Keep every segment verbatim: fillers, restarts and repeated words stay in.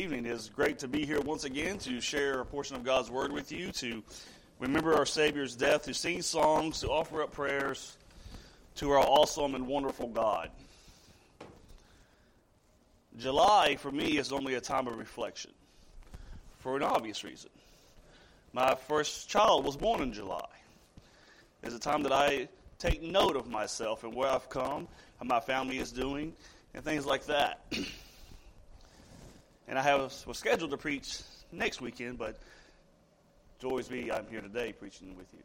evening. It is great to be here once again to share a portion of God's Word with you, to remember our Savior's death, to sing songs, to offer up prayers to our awesome and wonderful God. July, for me, is only a time of reflection, for an obvious reason. My first child was born in July. It's a time that I take note of myself and where I've come, how my family is doing, and things like that. And I have, was scheduled to preach next weekend, but joys be, I'm here today preaching with you.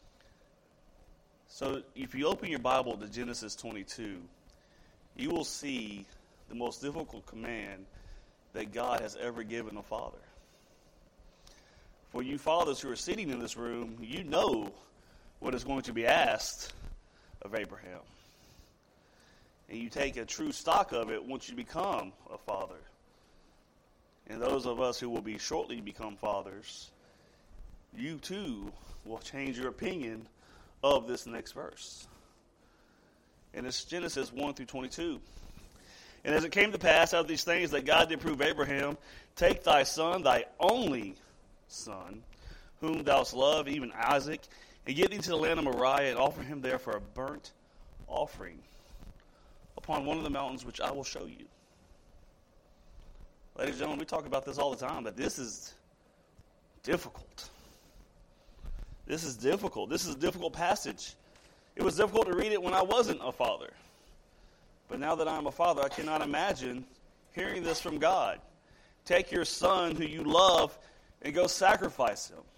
So if you open your Bible to Genesis twenty-two, you will see the most difficult command that God has ever given a father. For you fathers who are sitting in this room, you know what is going to be asked of Abraham. And you take a true stock of it once you become a father. And those of us who will be shortly become fathers, you too will change your opinion of this next verse. And it's Genesis one through twenty-two. And as it came to pass out of these things that God did prove Abraham, take thy son, thy only son, whom thou hast loved, even Isaac, and get thee to the land of Moriah, and offer him there for a burnt offering upon one of the mountains which I will show you. Ladies and gentlemen, we talk about this all the time, but this is difficult. This is difficult. This is a difficult passage. It was difficult to read it when I wasn't a father. But now that I'm a father, I cannot imagine hearing this from God. Take your son who you love and go sacrifice him.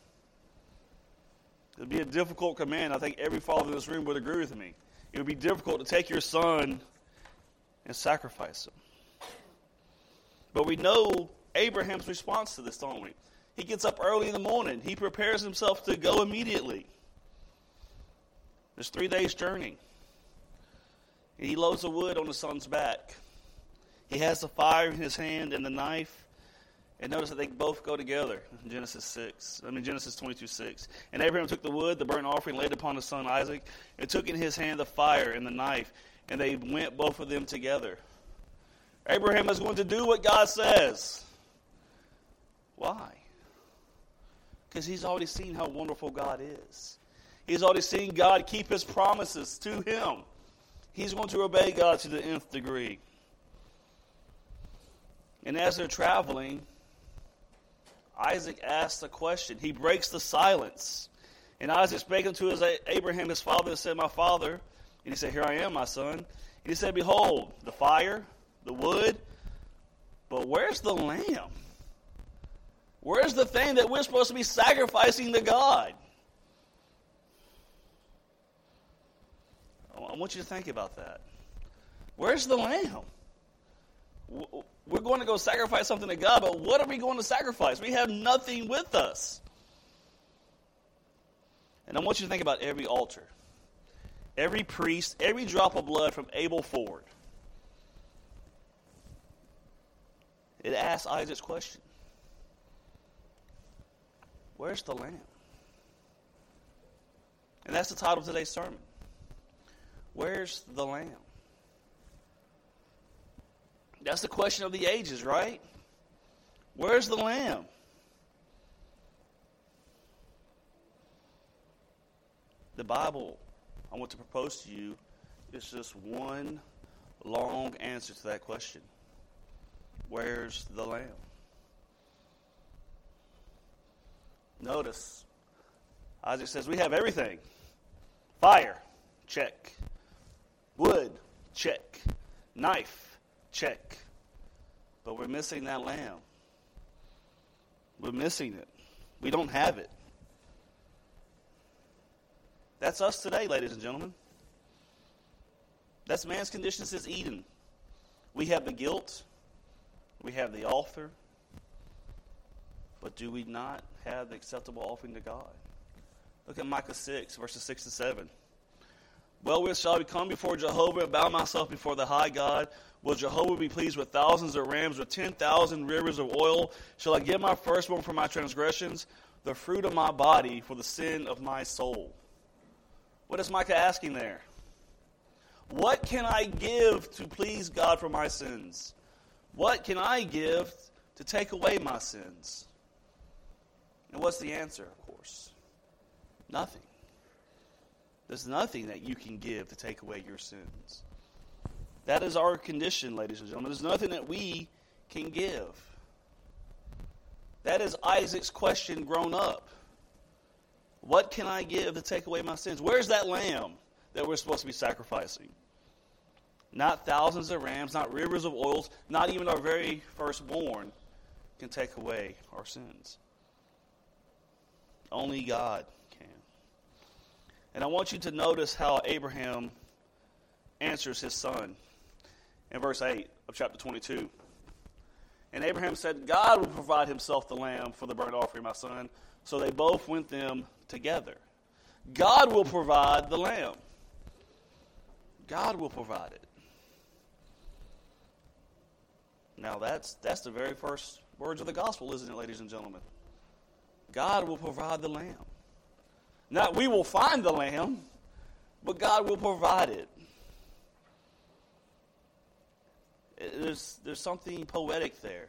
It would be a difficult command. I think every father in this room would agree with me. It would be difficult to take your son and sacrifice him. But we know Abraham's response to this, don't we? He gets up early in the morning. He prepares himself to go immediately. There's three days' journey. And he loads the wood on his son's back. He has the fire in his hand and the knife. And notice that they both go together in Genesis six. I mean Genesis twenty-two six. And Abraham took the wood, the burnt offering, laid upon his son Isaac, and took in his hand the fire and the knife. And they went both of them together. Abraham is going to do what God says. Why? Because he's already seen how wonderful God is. He's already seen God keep his promises to him. He's going to obey God to the nth degree. And as they're traveling, Isaac asks a question. He breaks the silence. And Isaac spake unto his Abraham his father and said, My father. And he said, Here I am, my son. And he said, Behold, the fire, the wood, but where's the lamb? Where's the thing that we're supposed to be sacrificing to God? I want you to think about that. Where's the lamb? We're going to go sacrifice something to God, but what are we going to sacrifice? We have nothing with us. And I want you to think about every altar, every priest, every drop of blood from Abel forward. It asks Isaac's question. Where's the lamb? And that's the title of today's sermon. Where's the lamb? That's the question of the ages, right? Where's the lamb? The Bible, I want to propose to you, is just one long answer to that question. Where's the lamb? Notice, Isaac says, we have everything. Fire, check. Wood, check. Knife, check. But we're missing that lamb. We're missing it. We don't have it. That's us today, ladies and gentlemen. That's man's condition since Eden. We have the guilt. We have the author. But do we not have the acceptable offering to God? Look at Micah six, verses six to seven. Well, shall I come before Jehovah and bow myself before the high God? Will Jehovah be pleased with thousands of rams, with ten thousand rivers of oil? Shall I give my firstborn for my transgressions, the fruit of my body for the sin of my soul? What is Micah asking there? What can I give to please God for my sins? What can I give to take away my sins? And what's the answer, of course? Nothing. There's nothing that you can give to take away your sins. That is our condition, ladies and gentlemen. There's nothing that we can give. That is Isaac's question grown up. What can I give to take away my sins? Where's that lamb that we're supposed to be sacrificing? Not thousands of rams, not rivers of oils, not even our very firstborn can take away our sins. Only God can. And I want you to notice how Abraham answers his son in verse eight of chapter twenty-two. And Abraham said, God will provide himself the lamb for the burnt offering, my son. So they both went them together. God will provide the lamb. God will provide it. Now that's that's the very first words of the gospel, isn't it, ladies and gentlemen? God will provide the lamb. Not we will find the lamb, but God will provide it. There's, there's something poetic there.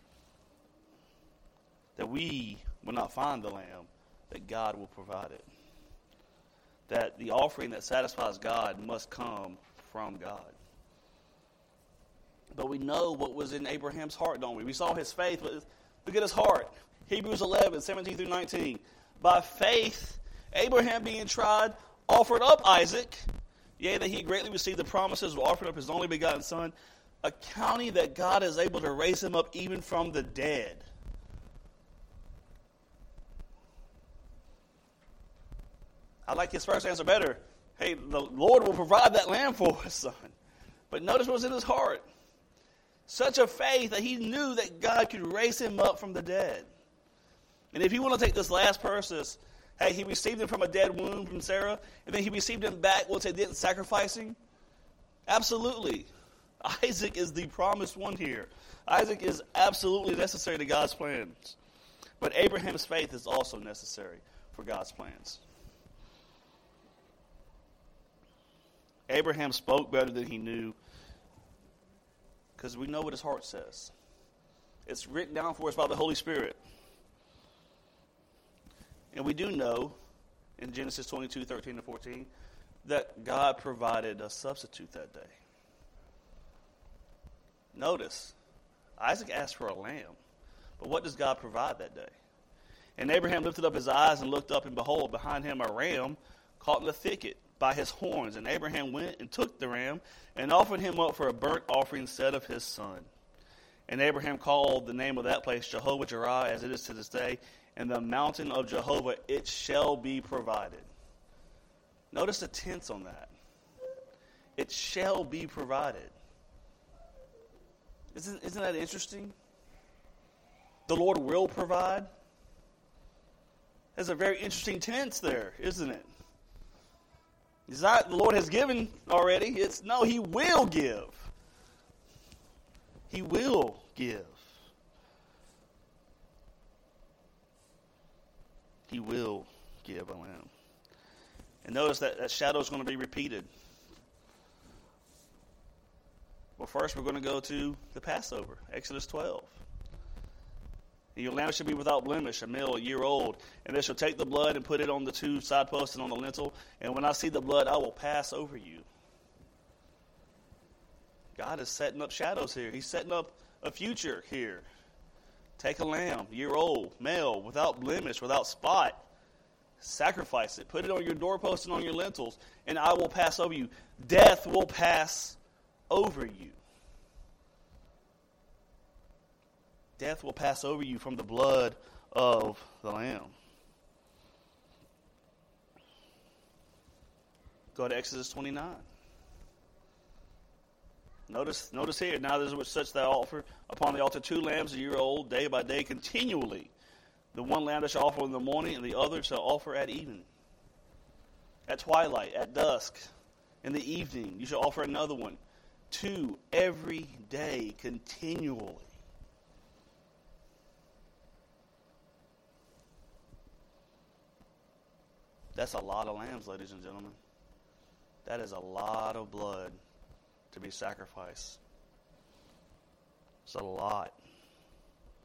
That we will not find the lamb, that God will provide it. That the offering that satisfies God must come from God. But we know what was in Abraham's heart, don't we? We saw his faith, but look at his heart. Hebrews eleven, seventeen through nineteen. By faith, Abraham being tried, offered up Isaac, yea, that he greatly received the promises of offering up his only begotten son, accounting that God is able to raise him up even from the dead. I like his first answer better. Hey, the Lord will provide that lamb for us, son. But notice what's in his heart. Such a faith that he knew that God could raise him up from the dead. And if you want to take this last verse, hey, he received him from a dead womb from Sarah, and then he received him back once they didn't sacrifice him. Absolutely. Isaac is the promised one here. Isaac is absolutely necessary to God's plans. But Abraham's faith is also necessary for God's plans. Abraham spoke better than he knew, because we know what his heart says. It's written down for us by the Holy Spirit. And we do know in Genesis twenty-two, thirteen to fourteen that God provided a substitute that day. Notice, Isaac asked for a lamb. But what does God provide that day? And Abraham lifted up his eyes and looked up, and behold, behind him a ram caught in the thicket by his horns. And Abraham went and took the ram and offered him up for a burnt offering instead of his son. And Abraham called the name of that place Jehovah Jireh, as it is to this day. And the mountain of Jehovah, it shall be provided. Notice the tense on that. It shall be provided. Isn't, isn't that interesting? The Lord will provide. There's a very interesting tense there, isn't it? It's not the Lord has given already. It's no, he will give. He will give. He will give a lamb. And notice that that shadow is going to be repeated. Well, first we're going to go to the Passover, Exodus twelve. And your lamb shall be without blemish, a male, a year old. And they shall take the blood and put it on the two side posts and on the lintel. And when I see the blood, I will pass over you. God is setting up shadows here. He's setting up a future here. Take a lamb, year old, male, without blemish, without spot. Sacrifice it. Put it on your doorposts and on your lintels. And I will pass over you. Death will pass over you. Death will pass over you from the blood of the Lamb. Go to Exodus twenty-nine. Notice, notice here, now there is such that offer upon the altar two lambs a year old, day by day, continually. The one lamb that shall offer in the morning, and the other shall offer at evening. At twilight, at dusk, in the evening, you shall offer another one. Two every day, continually. That's a lot of lambs, ladies and gentlemen. That is a lot of blood to be sacrificed. It's a lot.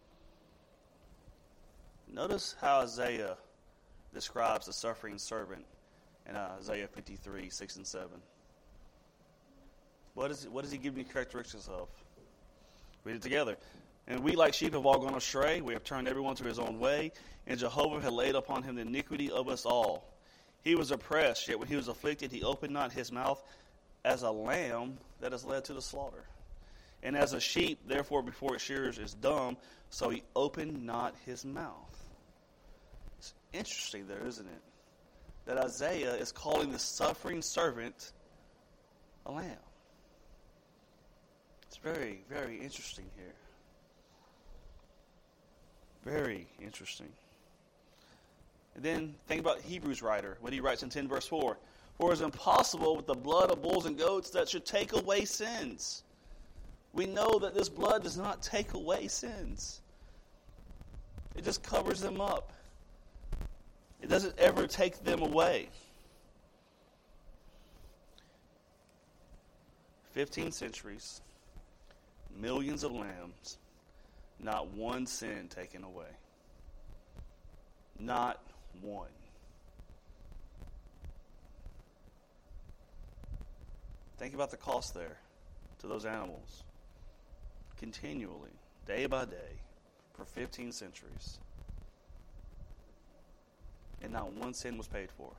Notice how Isaiah describes the suffering servant in uh, Isaiah fifty-three, six and seven. What, is, what does he give me characteristics of? Read it together. And we like sheep have all gone astray. We have turned everyone to his own way. And Jehovah had laid upon him the iniquity of us all. He was oppressed, yet when he was afflicted, he opened not his mouth, as a lamb that is led to the slaughter. And as a sheep, therefore, before its shearers is dumb, so he opened not his mouth. It's interesting there, isn't it? That Isaiah is calling the suffering servant a lamb. It's very, very interesting here. Very interesting. And then think about Hebrews writer, when he writes in ten verse four. For it is impossible with the blood of bulls and goats that should take away sins. We know that this blood does not take away sins. It just covers them up. It doesn't ever take them away. Fifteen centuries, millions of lambs, not one sin taken away. Not one. Think about the cost there to those animals. Continually, day by day, for fifteen centuries. And not one sin was paid for.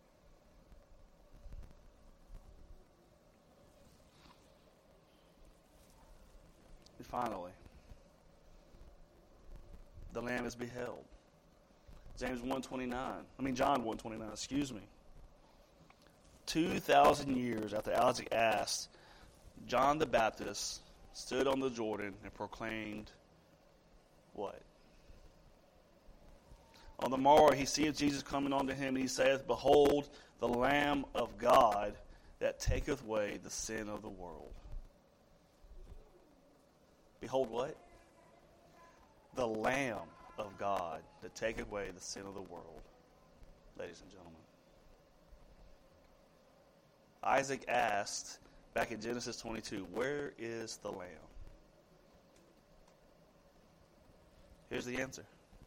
And finally, the Lamb is beheld. James one twenty-nine. I mean John one twenty-nine, excuse me. Two thousand years after Isaac asked, John the Baptist stood on the Jordan and proclaimed what? On the morrow he seeth Jesus coming unto him, and he saith, Behold, the Lamb of God that taketh away the sin of the world. Behold what? The Lamb of God that taketh away the sin of the world. Ladies and gentlemen. Isaac asked, back in Genesis twenty-two, where is the Lamb? Here's the answer.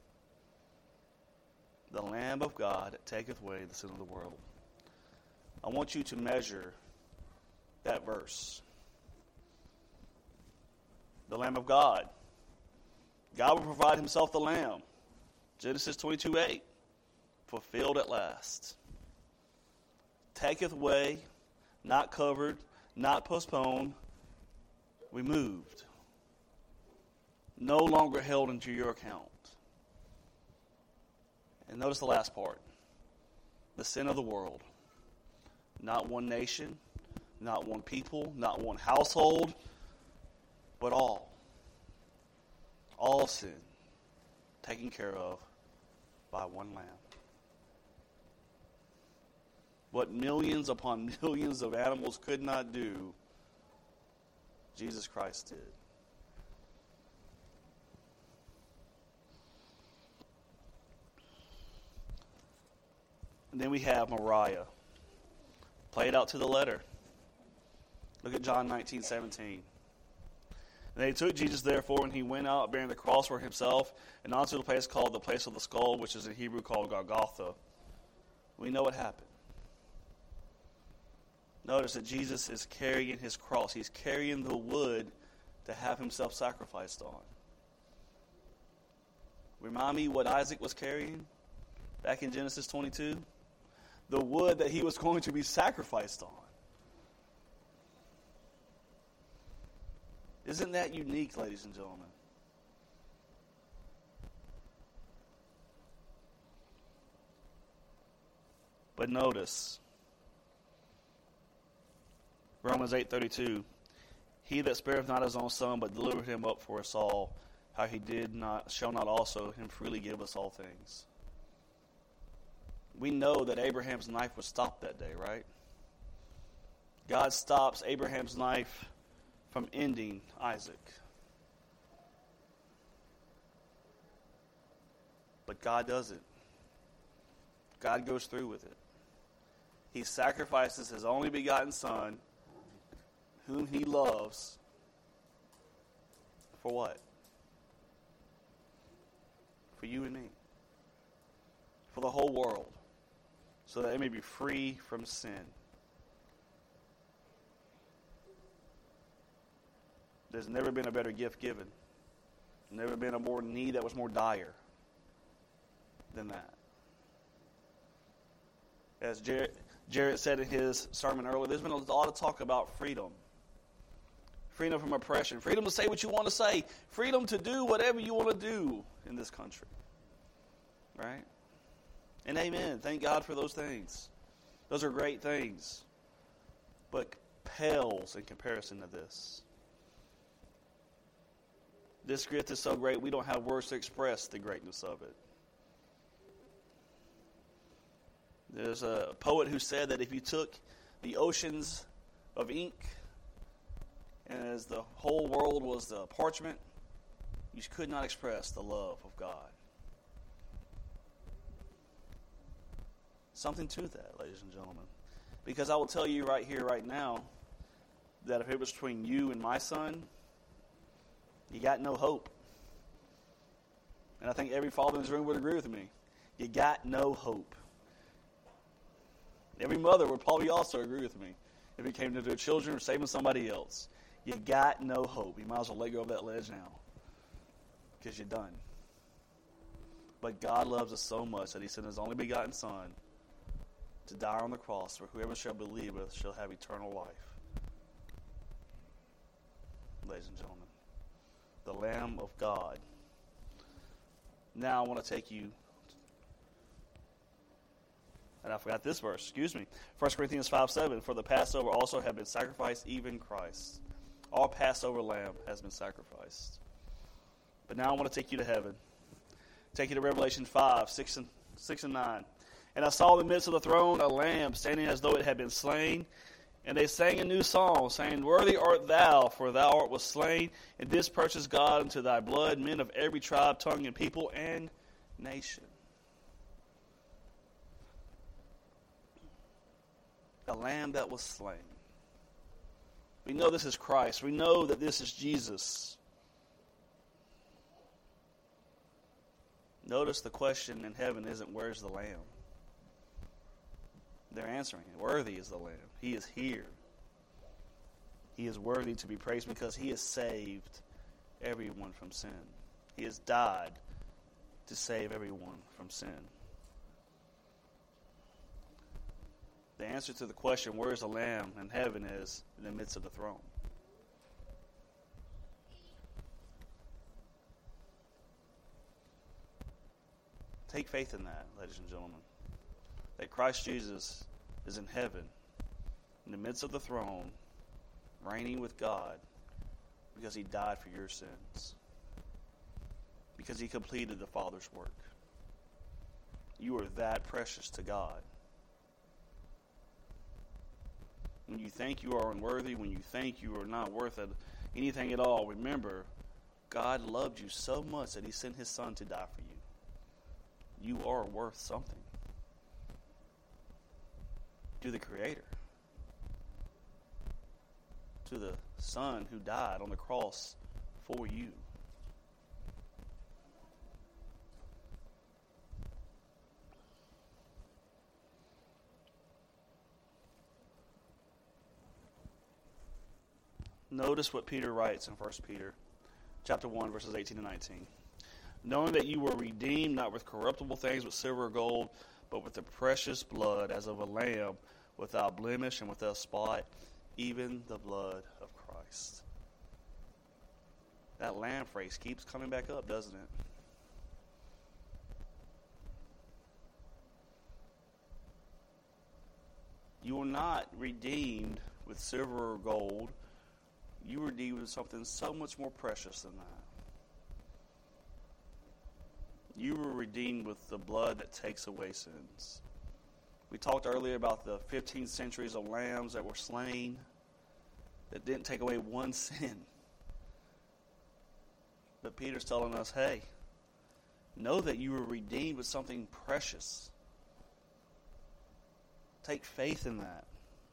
The Lamb of God that taketh away the sin of the world. I want you to measure that verse. The Lamb of God. God will provide himself the Lamb. Genesis twenty-two eight. Fulfilled at last. Taketh away, not covered, not postponed, removed. No longer held into your account. And notice the last part. The sin of the world. Not one nation, not one people, not one household, but all. All sin taken care of by one Lamb. What millions upon millions of animals could not do, Jesus Christ did. And then we have Moriah. Played out to the letter. Look at John nineteen seventeen. And they took Jesus therefore, and he went out bearing the cross for himself, and onto the place called the place of the skull, which is in Hebrew called Golgotha. We know what happened. Notice that Jesus is carrying his cross. He's carrying the wood to have himself sacrificed on. Remind me what Isaac was carrying back in Genesis twenty-two? The wood that he was going to be sacrificed on. Isn't that unique, ladies and gentlemen? But notice, Romans eight thirty-two, he that spareth not his own son, but delivered him up for us all, how he did not, shall not also him freely give us all things. We know that Abraham's knife was stopped that day, right? God stops Abraham's knife from ending Isaac. But God doesn't. God goes through with it. He sacrifices his only begotten son, whom he loves, for what? For you and me. for the whole world, so that they may be free from sin. There's never been a better gift given. Never been a more need that was more dire than that. As Jared, Jared said in his sermon earlier, there's been a lot of talk about freedom. Freedom from oppression. Freedom to say what you want to say. Freedom to do whatever you want to do in this country. Right? And amen. Thank God for those things. Those are great things. But pales in comparison to this. This gift is so great, we don't have words to express the greatness of it. There's a poet who said that if you took the oceans of ink and as the whole world was the parchment, you could not express the love of God. Something to that, ladies and gentlemen. Because I will tell you right here, right now, that if it was between you and my son, you got no hope. And I think every father in this room would agree with me. You got no hope. Every mother would probably also agree with me if it came to their children or saving somebody else. You got no hope. You might as well let go of that ledge now because you're done. But God loves us so much that he sent his only begotten Son to die on the cross for whoever shall believe it shall have eternal life. Ladies and gentlemen, the Lamb of God. Now I want to take you, and I forgot this verse, excuse me, First Corinthians five seven, for the Passover also have been sacrificed, even Christ. Our Passover lamb has been sacrificed. But now I want to take you to heaven. Take you to Revelation five, six and, six and nine. And I saw in the midst of the throne a lamb standing as though it had been slain. And they sang a new song, saying, Worthy art thou, for thou art was slain, and didst purchase God unto thy blood, men of every tribe, tongue, and people, and nation. The lamb that was slain. We know this is Christ. We know that this is Jesus. Notice the question in heaven isn't, where's the lamb? They're answering it. Worthy is the lamb. He is here. He is worthy to be praised because he has saved everyone from sin. He has died to save everyone from sin. The answer to the question, where is the lamb in heaven, is in the midst of the throne. Take faith in that, ladies and gentlemen. That Christ Jesus is in heaven, in the midst of the throne, reigning with God, because he died for your sins. Because he completed the Father's work. You are that precious to God. When you think you are unworthy, when you think you are not worth anything at all, remember, God loved you so much that he sent his Son to die for you. You are worth something to the Creator, to the Son who died on the cross for you. Notice what Peter writes in First Peter chapter one, verses eighteen and nineteen. Knowing that you were redeemed not with corruptible things, with silver or gold, but with the precious blood as of a lamb, without blemish and without spot, even the blood of Christ. That lamb phrase keeps coming back up, doesn't it? You were not redeemed with silver or gold. You were redeemed with something so much more precious than that. You were redeemed with the blood that takes away sins. We talked earlier about the fifteen centuries of lambs that were slain that didn't take away one sin. But Peter's telling us, hey, know that you were redeemed with something precious. Take faith in that.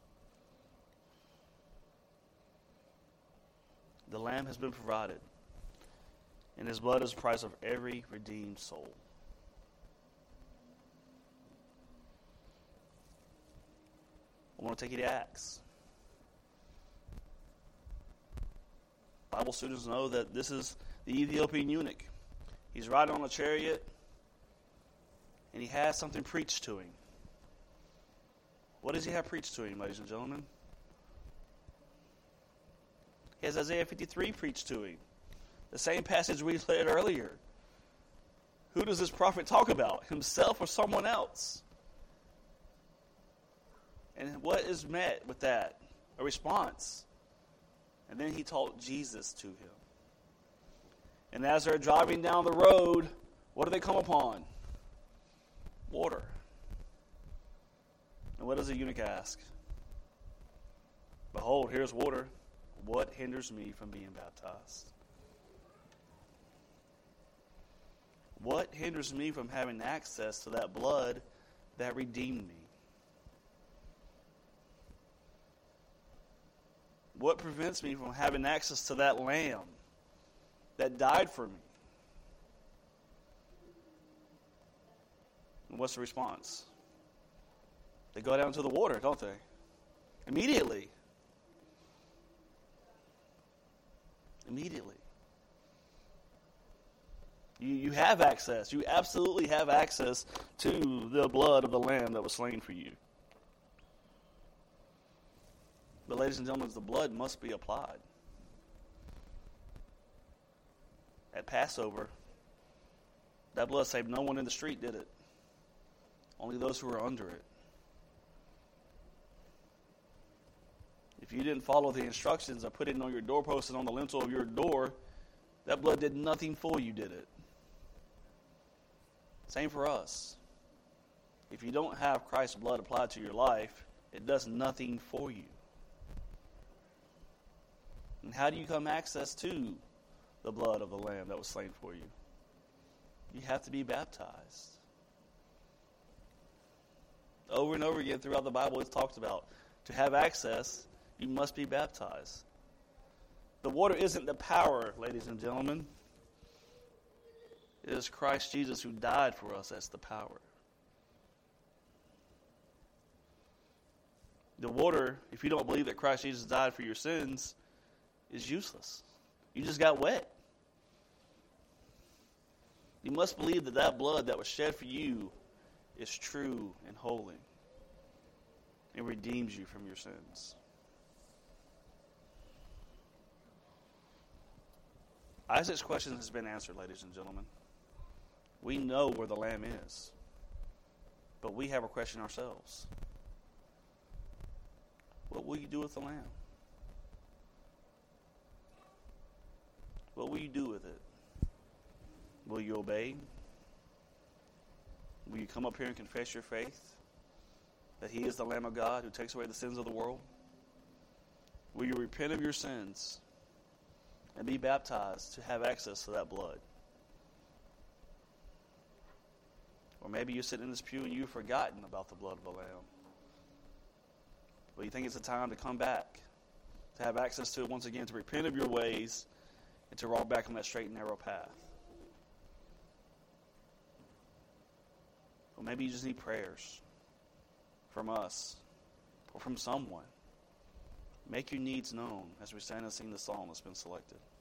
The lamb has been provided, and his blood is the price of every redeemed soul. I want to take you to Acts. Bible students know that this is the Ethiopian eunuch. He's riding on a chariot, and he has something preached to him. What does he have preached to him, ladies and gentlemen? He has Isaiah fifty-three preached to him. The same passage we read earlier. Who does this prophet talk about? Himself or someone else? And what is met with that? A response. And then he taught Jesus to him. And as they're driving down the road, what do they come upon? Water. And what does the eunuch ask? Behold, here's water. What hinders me from being baptized? What hinders me from having access to that blood that redeemed me? What prevents me from having access to that lamb that died for me? And what's the response? They go down to the water, don't they? Immediately. Immediately. You, you have access. You absolutely have access to the blood of the Lamb that was slain for you. But ladies and gentlemen, the blood must be applied. At Passover, that blood saved no one in the street, did it? Only those who were under it. If you didn't follow the instructions or put it on your doorpost and on the lintel of your door, that blood did nothing for you, did it? Same for us. If you don't have Christ's blood applied to your life, it does nothing for you. And how do you come access to the blood of the Lamb that was slain for you? You have to be baptized. Over and over again throughout the Bible, it's talked about to have access, you must be baptized. The water isn't the power, ladies and gentlemen. It is Christ Jesus who died for us as the power. The water, if you don't believe that Christ Jesus died for your sins, is useless. You just got wet. You must believe that that blood that was shed for you is true and holy and redeems you from your sins. Isaac's question has been answered, ladies and gentlemen. We know where the Lamb is, but we have a question ourselves. What will you do with the Lamb? What will you do with it? Will you obey? Will you come up here and confess your faith that He is the Lamb of God who takes away the sins of the world? Will you repent of your sins and be baptized to have access to that blood? Or maybe you're sitting in this pew and you've forgotten about the blood of the Lamb. But you think it's a time to come back, to have access to it once again, to repent of your ways, and to walk back on that straight and narrow path. Or maybe you just need prayers from us or from someone. Make your needs known as we stand and sing the song that's been selected.